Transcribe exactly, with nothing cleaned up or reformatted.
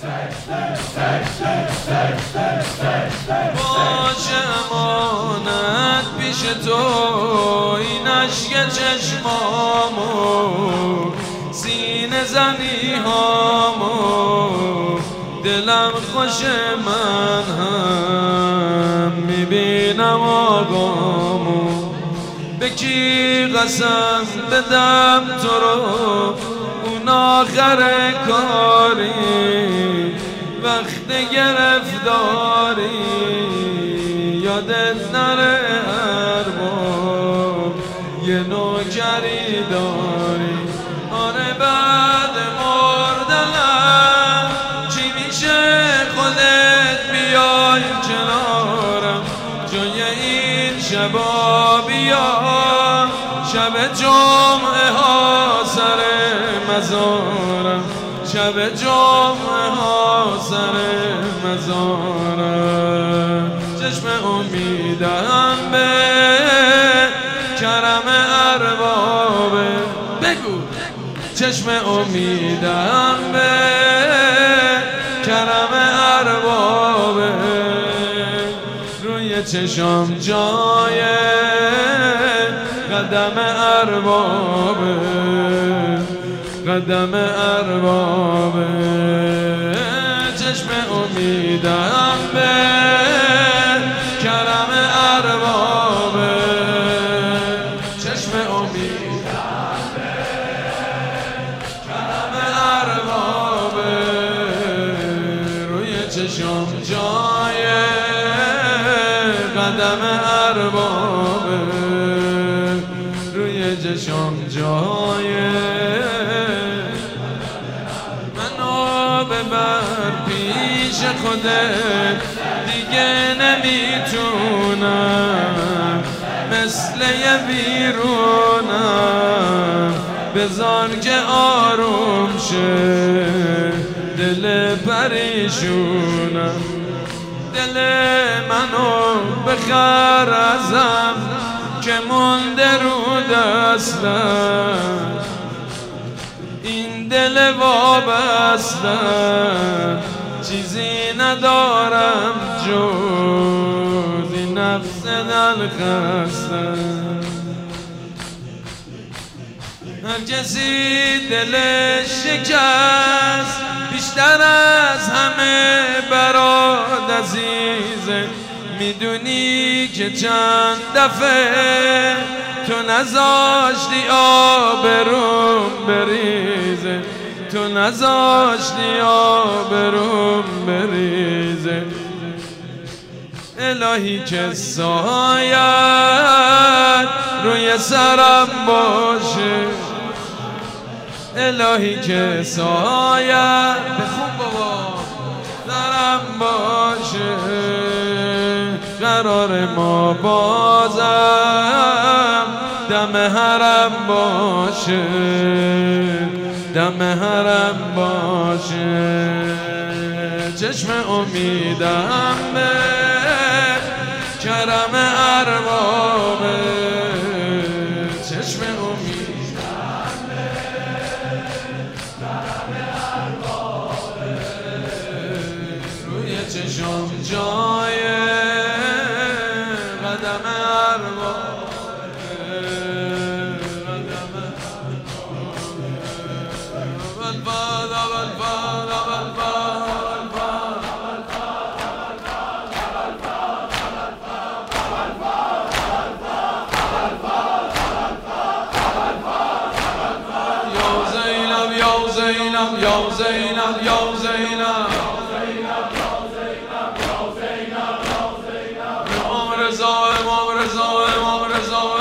باشه امانت پیش تو این عشق چشمامو سینه زنی هامو دلم خوش من هم میبینم آقامو به کی قسم بدم تو رو اون آخر کاری وقت گرفتاری یادت نره ارباب یه نوکری داری آره بعد مردنم چی میشه خودت بیای کنارم جای این شبا بیا شب جمعه ها سر مزارم شب جمعه ها سر مزارم چشم امیدم به کرم اربابه بگو چشم امیدم به کرم اربابه روی چشم جای قدم اربابه قدم اربابه چشم امیدم به کرم اربابه چشم امیدم به کرم اربابه روی چشم جای قدم اربابه روی چشم جای ببر پیش خودت دیگه نمیتونم مثل یه بیرونم بذار که آروم شه دل پریشونم دل منو بخر ازم که مونده رو دستم این دل وابستم چیزی ندارم جز این نفس دل خستم هر کسی دلش شکست بیشتر از همه برات عزیزه میدونی که چند دفعه تو نذاشتی آبروم بریزه تو نذاشتی آبروم بریزه الهی که سایت روی سرم باشه الهی که سایت بخون بابا سرم باشه قرار ما بازم دم حرم باشه دم حرم باشه چشم امیدم به کرم اربابه چشم امیدم به کرم اربابه روی چشم جای قدم اربابه Zainab, yo Zainab, yo Zainab, Imam Reza, Imam Reza, Imam Reza.